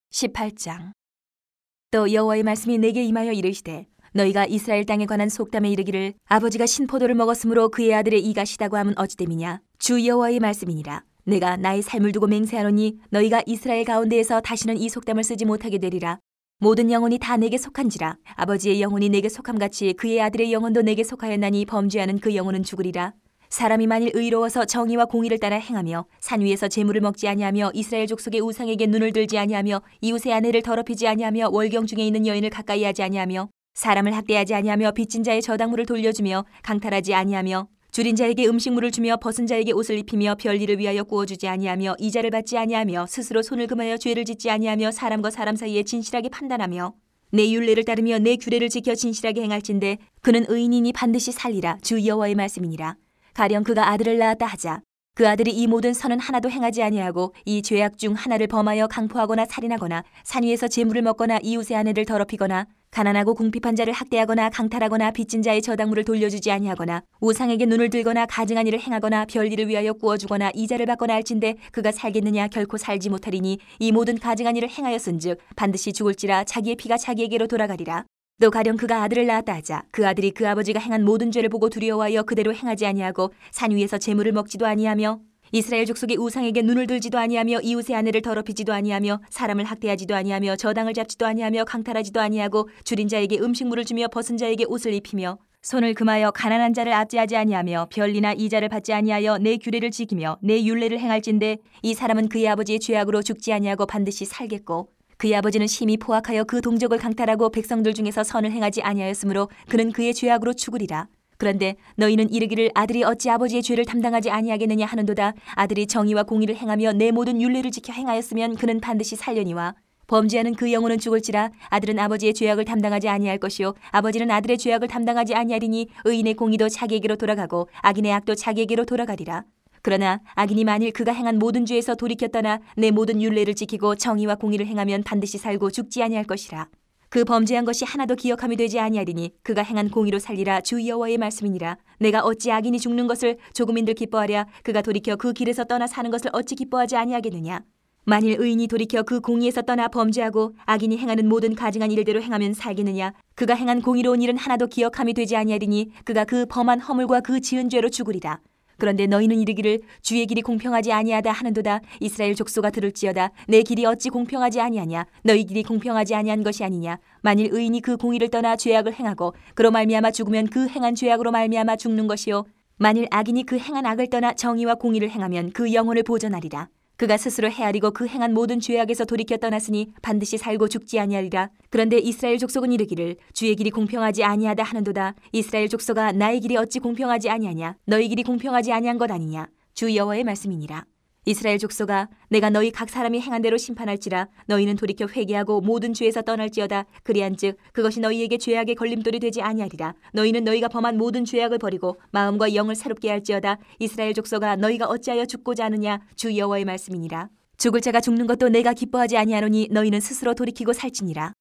18장. 또 여호와의 말씀이 내게 임하여 이르시되 너희가 이스라엘 땅에 관한 속담에 이르기를 아버지가 신포도를 먹었으므로 그의 아들의 이가 시다고 하면 어찌됨이냐. 주 여호와의 말씀이니라. 내가 나의 삶을 두고 맹세하노니 너희가 이스라엘 가운데에서 다시는 이 속담을 쓰지 못하게 되리라. 모든 영혼이 다 내게 속한지라. 아버지의 영혼이 내게 속함같이 그의 아들의 영혼도 내게 속하였나니 범죄하는 그 영혼은 죽으리라. 사람이 만일 의로워서 정의와 공의를 따라 행하며 산 위에서 재물을 먹지 아니하며 이스라엘 족속의 우상에게 눈을 들지 아니하며 이웃의 아내를 더럽히지 아니하며 월경 중에 있는 여인을 가까이 하지 아니하며 사람을 학대하지 아니하며 빚진 자의 저당물을 돌려주며 강탈하지 아니하며 줄인 자에게 음식물을 주며 벗은 자에게 옷을 입히며 별일을 위하여 구워주지 아니하며 이자를 받지 아니하며 스스로 손을 금하여 죄를 짓지 아니하며 사람과 사람 사이에 진실하게 판단하며 내 율례를 따르며 내 규례를 지켜 진실하게 행할진대 그는 의인이니 반드시 살리라. 주 여호와의 말씀이니라. 가령 그가 아들을 낳았다 하자. 그 아들이 이 모든 선은 하나도 행하지 아니하고 이 죄악 중 하나를 범하여 강포하거나 살인하거나 산 위에서 재물을 먹거나 이웃의 아내를 더럽히거나 가난하고 궁핍한 자를 학대하거나 강탈하거나 빚진 자의 저당물을 돌려주지 아니하거나 우상에게 눈을 들거나 가증한 일을 행하거나 별일을 위하여 구워주거나 이자를 받거나 할진대 그가 살겠느냐. 결코 살지 못하리니 이 모든 가증한 일을 행하였은즉 반드시 죽을지라. 자기의 피가 자기에게로 돌아가리라. 또 가령 그가 아들을 낳았다 하자. 그 아들이 그 아버지가 행한 모든 죄를 보고 두려워하여 그대로 행하지 아니하고 산 위에서 재물을 먹지도 아니하며 이스라엘 족속의 우상에게 눈을 들지도 아니하며 이웃의 아내를 더럽히지도 아니하며 사람을 학대하지도 아니하며 저당을 잡지도 아니하며 강탈하지도 아니하고 줄인 자에게 음식물을 주며 벗은 자에게 옷을 입히며 손을 금하여 가난한 자를 압제하지 아니하며 별리나 이자를 받지 아니하여 내 규례를 지키며 내 율례를 행할진대 이 사람은 그의 아버지의 죄악으로 죽지 아니하고 반드시 살겠고 그의 아버지는 심히 포악하여 그 동족을 강탈하고 백성들 중에서 선을 행하지 아니하였으므로 그는 그의 죄악으로 죽으리라. 그런데 너희는 이르기를 아들이 어찌 아버지의 죄를 담당하지 아니하겠느냐 하는도다. 아들이 정의와 공의를 행하며 내 모든 율례를 지켜 행하였으면 그는 반드시 살려니와 범죄하는 그 영혼은 죽을지라. 아들은 아버지의 죄악을 담당하지 아니할 것이요 아버지는 아들의 죄악을 담당하지 아니하리니 의인의 공의도 자기에게로 돌아가고 악인의 악도 자기에게로 돌아가리라. 그러나 악인이 만일 그가 행한 모든 죄에서 돌이켜 떠나 내 모든 율례를 지키고 정의와 공의를 행하면 반드시 살고 죽지 아니할 것이라. 그 범죄한 것이 하나도 기억함이 되지 아니하리니 그가 행한 공의로 살리라. 주 여호와의 말씀이니라. 내가 어찌 악인이 죽는 것을 조금인들 기뻐하랴. 그가 돌이켜 그 길에서 떠나 사는 것을 어찌 기뻐하지 아니하겠느냐. 만일 의인이 돌이켜 그 공의에서 떠나 범죄하고 악인이 행하는 모든 가증한 일대로 행하면 살겠느냐. 그가 행한 공의로운 일은 하나도 기억함이 되지 아니하리니 그가 그 범한 허물과 그 지은 죄로 죽으리라. 그런데 너희는 이르기를 주의 길이 공평하지 아니하다 하는도다. 이스라엘 족속아 들을지어다. 내 길이 어찌 공평하지 아니하냐. 너희 길이 공평하지 아니한 것이 아니냐. 만일 의인이 그 공의를 떠나 죄악을 행하고 그로 말미암아 죽으면 그 행한 죄악으로 말미암아 죽는 것이요 만일 악인이 그 행한 악을 떠나 정의와 공의를 행하면 그 영혼을 보전하리라. 그가 스스로 헤아리고 그 행한 모든 죄악에서 돌이켜 떠났으니 반드시 살고 죽지 아니하리라. 그런데 이스라엘 족속은 이르기를 주의 길이 공평하지 아니하다 하는도다. 이스라엘 족속아 나의 길이 어찌 공평하지 아니하냐. 너희 길이 공평하지 아니한 것 아니냐. 주 여호와의 말씀이니라. 이스라엘 족속아 내가 너희 각 사람이 행한 대로 심판할지라. 너희는 돌이켜 회개하고 모든 죄에서 떠날지어다. 그리한즉 그것이 너희에게 죄악의 걸림돌이 되지 아니하리라. 너희는 너희가 범한 모든 죄악을 버리고 마음과 영을 새롭게 할지어다. 이스라엘 족속아 너희가 어찌하여 죽고자 하느냐. 주 여호와의 말씀이니라. 죽을 자가 죽는 것도 내가 기뻐하지 아니하노니 너희는 스스로 돌이키고 살지니라.